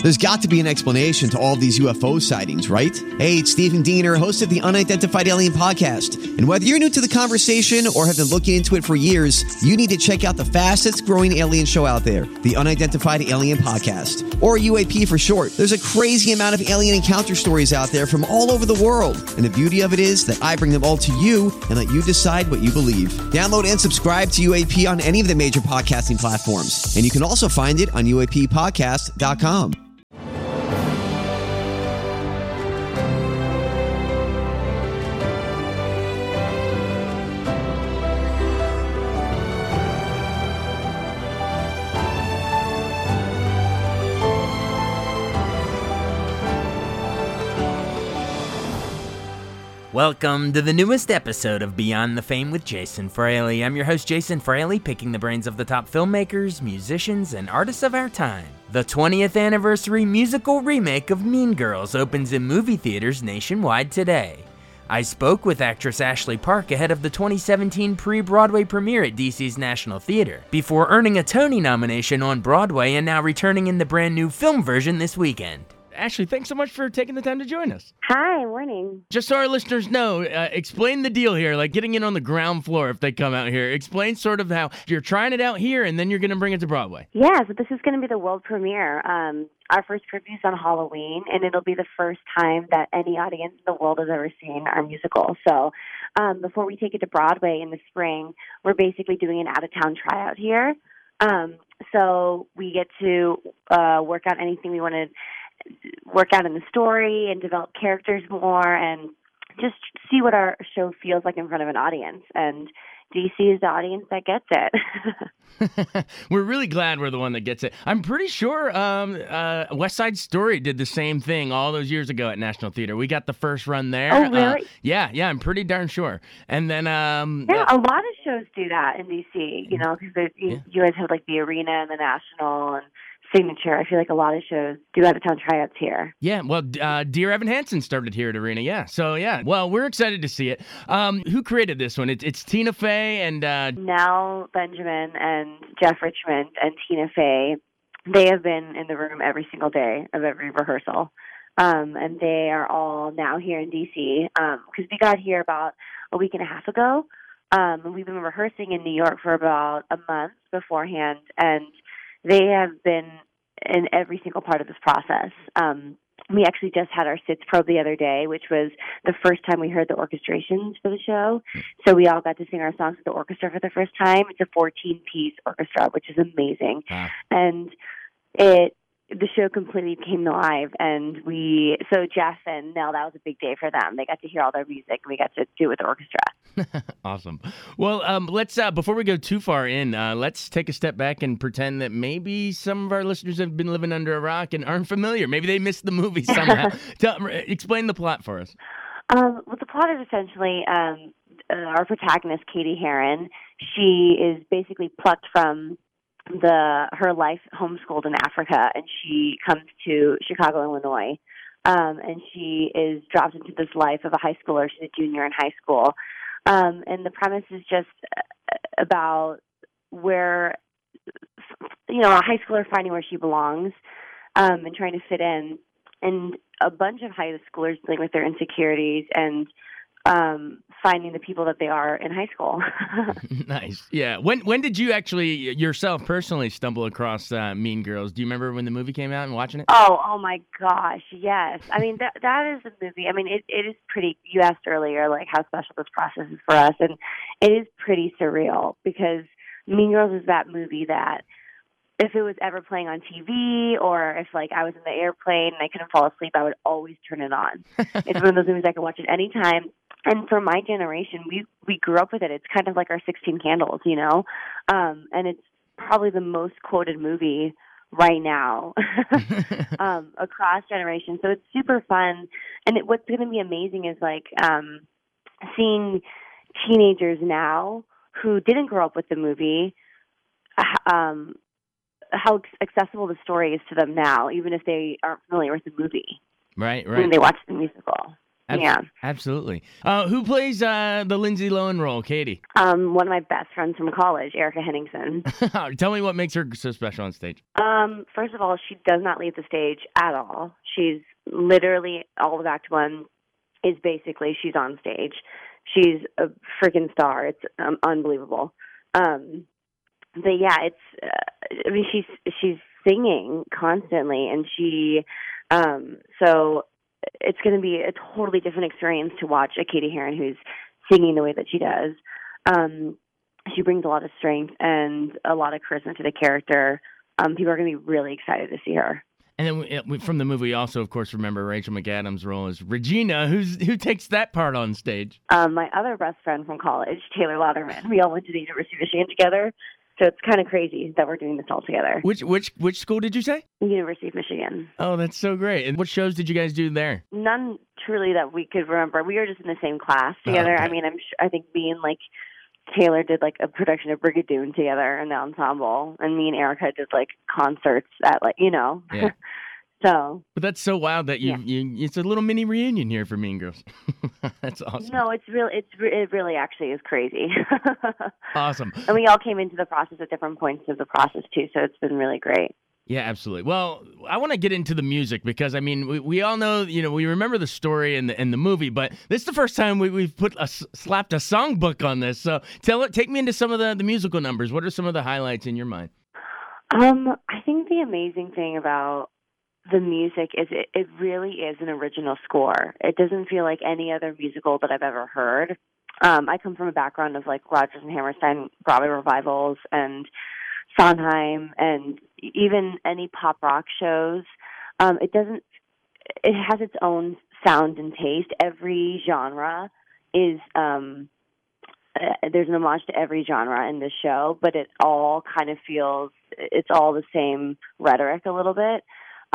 There's got to be an explanation to all of these UFO sightings, right? Hey, it's Stephen Diener, host of the Unidentified Alien Podcast. And whether you're new to the conversation or have been looking into it for years, you need to check out the fastest growing alien show out there, the Unidentified Alien Podcast, or UAP for short. There's a crazy amount of alien encounter stories out there from all over the world. And the beauty of it is that I bring them all to you and let you decide what you believe. Download and subscribe to UAP on any of the major podcasting platforms. And you can also find it on UAPpodcast.com. Welcome to the newest episode of Beyond the Fame with Jason Fraley. I'm your host, Jason Fraley, picking the brains of the top filmmakers, musicians, and artists of our time. The 20th anniversary musical remake of Mean Girls opens in movie theaters nationwide today. I spoke with actress Ashley Park ahead of the 2017 pre-Broadway premiere at DC's National Theater, before earning a Tony nomination on Broadway and now returning in the brand new film version this weekend. Ashley, thanks so much for taking the time to join us. Hi, morning. Just so our listeners know, explain the deal here, like getting in on the ground floor if they come out here. Explain sort of how you're trying it out here and then you're going to bring it to Broadway. Yeah, so this is going to be the world premiere. Our first preview is on Halloween, and it'll be the first time that any audience in the world has ever seen our musical. So before we take it to Broadway in the spring, we're basically doing an out-of-town tryout here. So we get to work out anything we want to work out in the story and develop characters more and just see what our show feels like in front of an audience. And DC is the audience that gets it. We're really glad we're the one that gets it. I'm pretty sure West Side Story did the same thing all those years ago at National Theater. We got the first run there. Oh, really? Yeah, I'm pretty darn sure. And then... a lot of shows do that in DC, you know, because you guys have like the Arena and the National and Signature. I feel like a lot of shows do out-of-town tryouts here. Yeah, well, Dear Evan Hansen started here at Arena, yeah. So, yeah, well, we're excited to see it. Who created this one? It's Tina Fey and... Nell Benjamin and Jeff Richmond and Tina Fey. They have been in the room every single day of every rehearsal. And they are all now here in D.C. Because we got here about a week and a half ago. And we've been rehearsing in New York for about a month beforehand, and they have been in every single part of this process. We actually just had our SITS probe the other day, which was the first time we heard the orchestrations for the show. So we all got to sing our songs with the orchestra for the first time. It's a 14-piece orchestra, which is amazing. Wow. And the show completely came alive, and so Jeff and Nell, that was a big day for them. They got to hear all their music, and we got to do it with the orchestra. Awesome. Well, let's before we go too far in, let's take a step back and pretend that maybe some of our listeners have been living under a rock and aren't familiar. Maybe they missed the movie somehow. Explain the plot for us. Well, the plot is essentially our protagonist, Katie Heron. She is basically plucked from her life homeschooled in Africa, and she comes to Chicago, Illinois, and she is dropped into this life of a high schooler. She's a junior in high school, and the premise is just about where, a high schooler finding where she belongs, and trying to fit in, and a bunch of high schoolers dealing with their insecurities and finding the people that they are in high school. Nice. Yeah. When did you actually yourself personally stumble across Mean Girls? Do you remember when the movie came out and watching it? Oh my gosh, yes. I mean, that is a movie. I mean, it is pretty, you asked earlier, like, how special this process is for us, and it is pretty surreal because Mean Girls is that movie that if it was ever playing on TV or if, like, I was in the airplane and I couldn't fall asleep, I would always turn it on. It's one of those movies I can watch at any time. And for my generation, we grew up with it. It's kind of like our 16 Candles, and it's probably the most quoted movie right now across generations. So it's super fun. And what's going to be amazing is, like, seeing teenagers now who didn't grow up with the movie, how accessible the story is to them now, even if they aren't familiar with the movie. Right. When they watch the musical. Absolutely. Who plays the Lindsay Lohan role, Katie? One of my best friends from college, Erica Henningsen. Tell me what makes her so special on stage. First of all, she does not leave the stage at all. She's literally, all of Act One is basically she's on stage. She's a freaking star. It's unbelievable. But yeah, she's singing constantly, and so it's going to be a totally different experience to watch a Cady Heron who's singing the way that she does. She brings a lot of strength and a lot of charisma to the character. People are going to be really excited to see her. And then from the movie, also, of course, remember Rachel McAdams' role as Regina. Who takes that part on stage? My other best friend from college, Taylor Louderman. We all went to the University of Michigan together, so it's kind of crazy that we're doing this all together. Which school did you say? University of Michigan. Oh, that's so great. And what shows did you guys do there? None truly that we could remember. We were just in the same class together. Okay. I mean, I think me and Taylor did a production of Brigadoon together in the ensemble, and me and Erica did concerts at Yeah. So. But that's so wild that it's a little mini reunion here for Mean Girls. That's awesome. No, it really actually is crazy. Awesome. And we all came into the process at different points of the process too, so it's been really great. Yeah, absolutely. Well, I want to get into the music because, I mean, we all know, we remember the story and the movie, but this is the first time we've slapped a songbook on this. So take me into some of the musical numbers. What are some of the highlights in your mind? I think the amazing thing about the music is it really is an original score. It doesn't feel like any other musical that I've ever heard. I come from a background of Rodgers and Hammerstein Broadway revivals and Sondheim and even any pop rock shows. It has its own sound and taste. Every genre is there's an homage to every genre in this show, but it all kind of feels it's all the same rhetoric a little bit.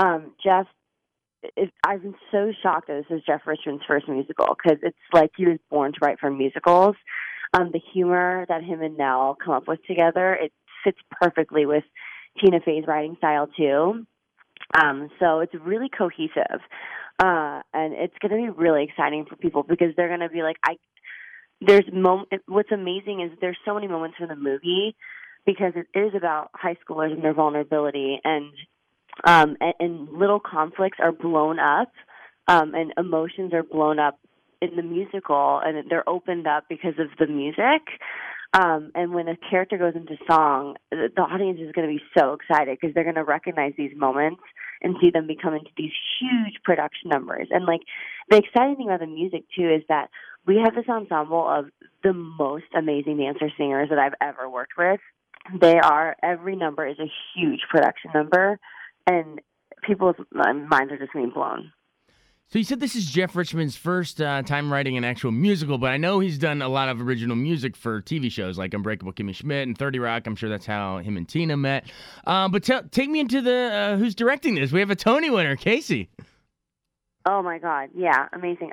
I've been so shocked that this is Jeff Richman's first musical because it's like he was born to write for musicals. The humor that him and Nell come up with together, it fits perfectly with Tina Fey's writing style too. So it's really cohesive. And it's going to be really exciting for people because they're going to be what's amazing is there's so many moments in the movie because it is about high schoolers and their vulnerability and little conflicts are blown up, and emotions are blown up in the musical, and they're opened up because of the music. And when a character goes into song, the audience is going to be so excited because they're going to recognize these moments and see them become into these huge production numbers. And the exciting thing about the music too is that we have this ensemble of the most amazing dancer singers that I've ever worked with. Every number is a huge production number. And people's minds are just being blown. So you said this is Jeff Richman's first time writing an actual musical, but I know he's done a lot of original music for TV shows like Unbreakable Kimmy Schmidt and 30 Rock. I'm sure that's how him and Tina met. But take me into who's directing this. We have a Tony winner, Casey. Oh, my God. Yeah, amazing.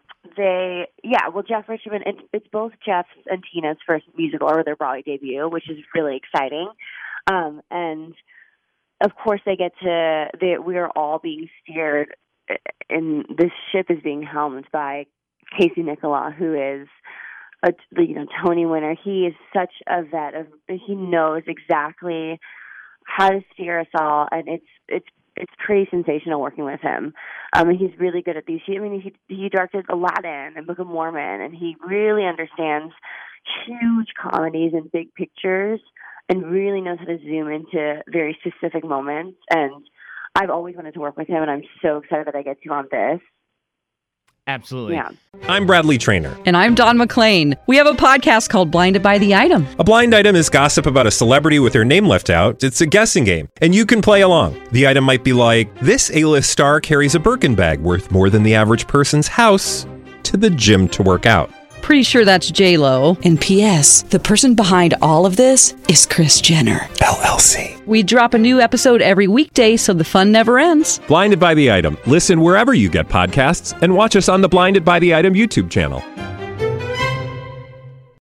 Jeff Richman, it's both Jeff's and Tina's first musical or their Broadway debut, which is really exciting. And of course, we are all being steered, and this ship is being helmed by Casey Nicholaw, who is a Tony winner. He is such a vet. He knows exactly how to steer us all, and it's pretty sensational working with him. He's really good at these. He directed Aladdin and Book of Mormon, and he really understands huge comedies and big pictures. And really knows how to zoom into very specific moments. And I've always wanted to work with him, and I'm so excited that I get to on this. Absolutely. Yeah. I'm Bradley Trainer. And I'm Don McClain. We have a podcast called Blinded by the Item. A blind item is gossip about a celebrity with their name left out. It's a guessing game, and you can play along. The item might be like, this A-list star carries a Birkin bag worth more than the average person's house to the gym to work out. Pretty sure that's J-Lo. And P.S. the person behind all of this is Kris Jenner, LLC. We drop a new episode every weekday so the fun never ends. Blinded by the Item. Listen wherever you get podcasts and watch us on the Blinded by the Item YouTube channel.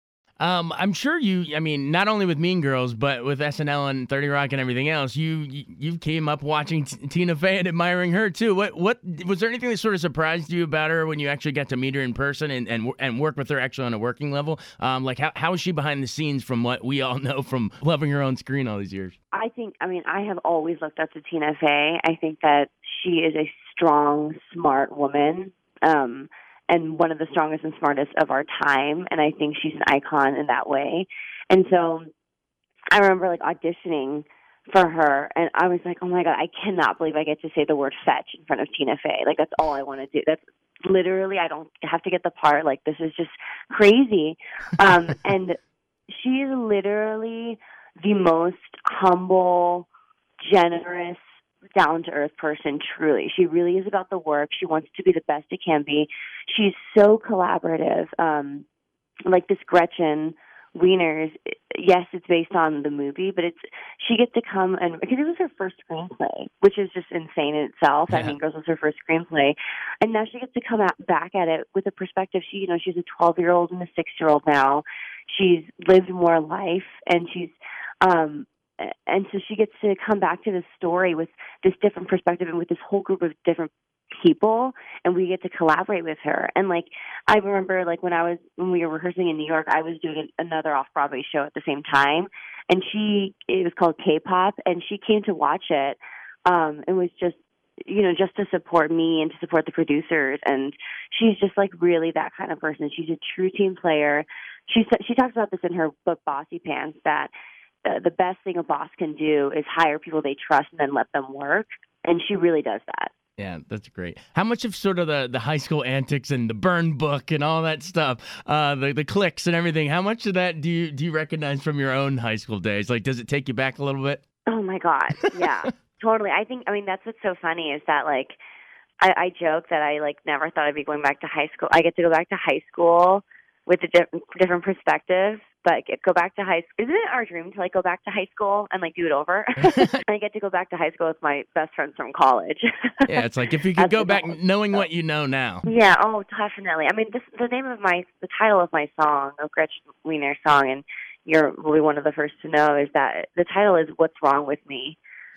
I'm sure not only with Mean Girls, but with SNL and 30 Rock and everything else, you came up watching Tina Fey and admiring her too. What was there anything that sort of surprised you about her when you actually got to meet her in person and work with her actually on a working level? Like how is she behind the scenes from what we all know from loving her on screen all these years? I have always looked up to Tina Fey. I think that she is a strong, smart woman. And one of the strongest and smartest of our time. And I think she's an icon in that way. And so I remember like auditioning for her, and I was like, oh my God, I cannot believe I get to say the word fetch in front of Tina Fey. Like, that's all I want to do. That's literally, I don't have to get the part. Like, this is just crazy. And she is literally the most humble, generous, down-to-earth person, truly. She really is about the work. She wants to be the best it can be. She's so collaborative. Like this Gretchen Wieners, yes, it's based on the movie, but she gets to come and, because it was her first screenplay, which is just insane in itself. Yeah. Mean Girls was her first screenplay. And now she gets to come back at it with a perspective. She's a 12-year-old and a 6-year-old now. She's lived more life, and and so she gets to come back to this story with this different perspective and with this whole group of different people, and we get to collaborate with her. And like, I remember like when we were rehearsing in New York, I was doing another off-Broadway show at the same time, and it was called K-Pop, and she came to watch it, and was just, just to support me and to support the producers. And she's just like really that kind of person. She's a true team player. She talks about this in her book, Bossy Pants, that the best thing a boss can do is hire people they trust and then let them work. And she really does that. Yeah, that's great. How much of sort of the high school antics and the burn book and all that stuff, the cliques and everything, how much of that do you recognize from your own high school days? Like, does it take you back a little bit? Oh, my God. Yeah, totally. That's what's so funny is that, like, I joke that I, like, never thought I'd be going back to high school. I get to go back to high school with a different perspective, but go back to high school. Isn't it our dream to like go back to high school and like do it over? I get to go back to high school with my best friends from college. Yeah, it's like if you could go back knowing what you know now. Yeah, oh, definitely. I mean, the title of my song, of Gretchen Wiener's song, and will be one of the first to know, is that the title is "What's Wrong with Me,"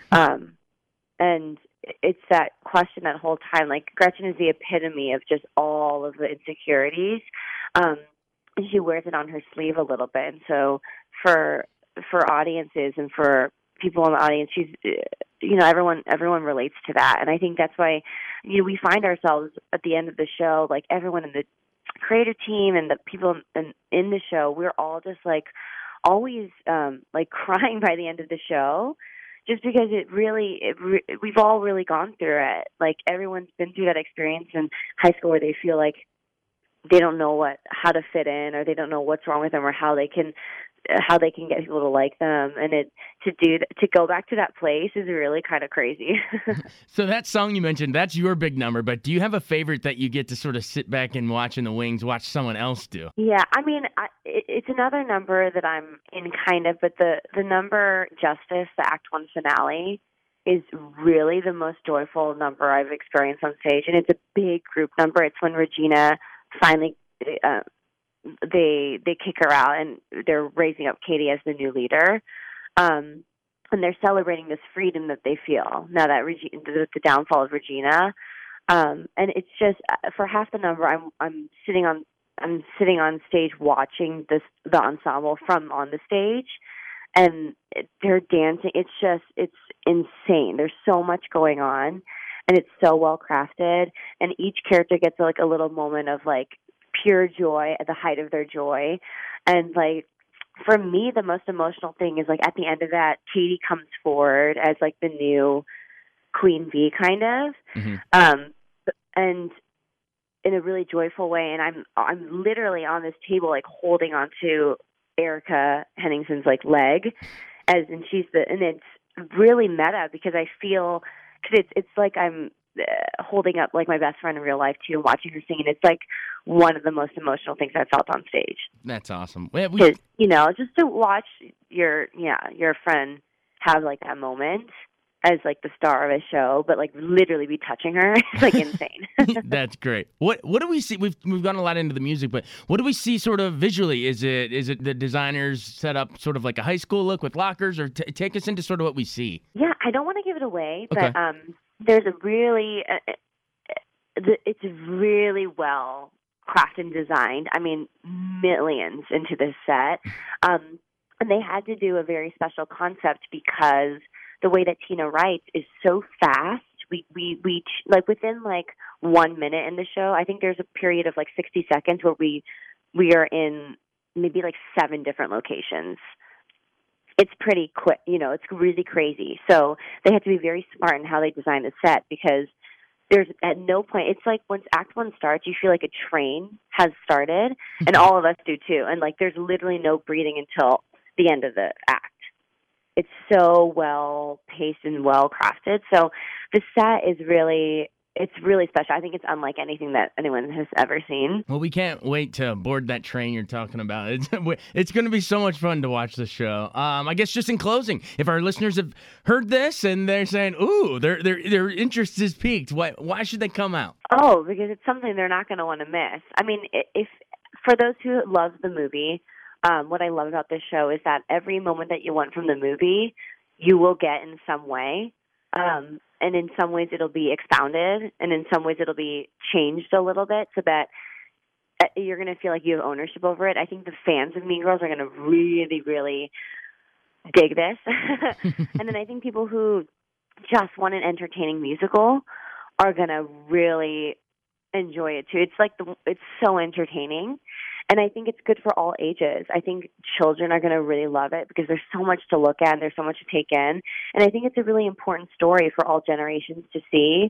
and it's that question that whole time. Like, Gretchen is the epitome of just all of the insecurities. And she wears it on her sleeve a little bit. And so for audiences and for people in the audience, she's, everyone relates to that. And I think that's why, we find ourselves at the end of the show, like everyone in the creative team and the people in the show, we're all just like always like crying by the end of the show, just because we've all really gone through it. Like, everyone's been through that experience in high school where they feel like they don't know how to fit in, or they don't know what's wrong with them, or how they can get people to like them. And to go back to that place is really kind of crazy. So that song you mentioned, that's your big number, but do you have a favorite that you get to sort of sit back and watch in the wings, watch someone else do? Yeah, I mean, it's another number that I'm in kind of, but the number Justice, the Act 1 finale, is really the most joyful number I've experienced on stage. And it's a big group number. It's when Regina finally they kick her out, and they're raising up Katie as the new leader, and they're celebrating this freedom that they feel now that the downfall of Regina, and it's just for half the number I'm sitting on stage watching the ensemble from on the stage, and they're dancing. It's insane. There's so much going on. And it's so well crafted, and each character gets like a little moment of like pure joy at the height of their joy. And like, for me, the most emotional thing is like at the end of that, Katie comes forward as like the new Queen Bee, kind of, and in a really joyful way. And I'm literally on this table like holding onto Erica Henningsen's like leg, and it's really meta because I feel. Because it's like I'm holding up like my best friend in real life too, and watching her sing, and it's like one of the most emotional things I've felt on stage. That's awesome. Just to watch your friend have like that moment, as like the star of a show, but like literally be touching her is like insane. That's great. What do we see? We've gone a lot into the music, but what do we see sort of visually? Is it the designers set up sort of like a high school look with lockers, or take us into sort of what we see? Yeah, I don't want to give it away, Okay. but there's a really it's really well crafted and designed. I mean, millions into this set, and they had to do a very special concept because the way that Tina writes is so fast. We like within like 1 minute in the show, I think there's a period of like 60 seconds where we are in maybe like 7 different locations. It's pretty quick, it's really crazy. So they had to be very smart in how they designed the set, because there's at no point, it's like once Act 1 starts, you feel like a train has started, and all of us do too. And like there's literally no breathing until the end of the act. It's so well paced and well crafted. So the set is really special. I think it's unlike anything that anyone has ever seen. Well, we can't wait to board that train you're talking about. It's going to be so much fun to watch the show. I guess just in closing, if our listeners have heard this and they're saying, "Ooh, their interest is piqued," why should they come out? Oh, because it's something they're not going to want to miss. I mean, if for those who love the movie, what I love about this show is that every moment that you want from the movie, you will get in some way. And in some ways it'll be expounded, and in some ways it'll be changed a little bit so that you're going to feel like you have ownership over it. I think the fans of Mean Girls are going to really, really dig this. And then I think people who just want an entertaining musical are going to really enjoy it too. It's so entertaining. And I think it's good for all ages. I think children are going to really love it because there's so much to look at and there's so much to take in. And I think it's a really important story for all generations to see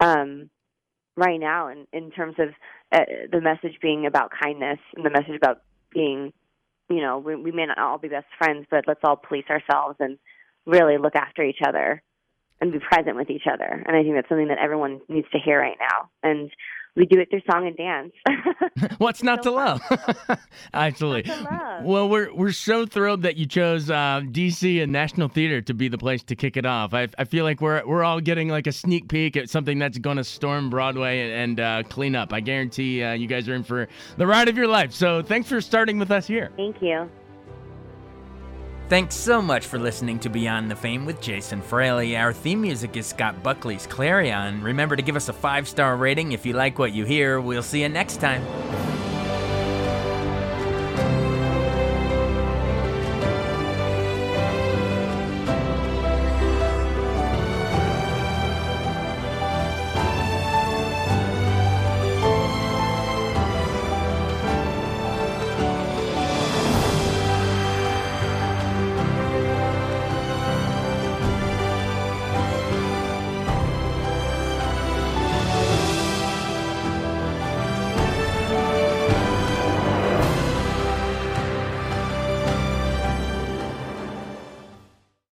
right now in terms of the message being about kindness and the message about being, we may not all be best friends, but let's all police ourselves and really look after each other and be present with each other. And I think that's something that everyone needs to hear right now. And we do it through song and dance. What's not to love? Absolutely. Not to love. Well, we're so thrilled that you chose DC and National Theater to be the place to kick it off. I feel like we're all getting like a sneak peek at something that's going to storm Broadway and clean up. I guarantee you guys are in for the ride of your life. So thanks for starting with us here. Thank you. Thanks so much for listening to Beyond the Fame with Jason Fraley. Our theme music is Scott Buckley's Clarion. Remember to give us a 5-star rating if you like what you hear. We'll see you next time.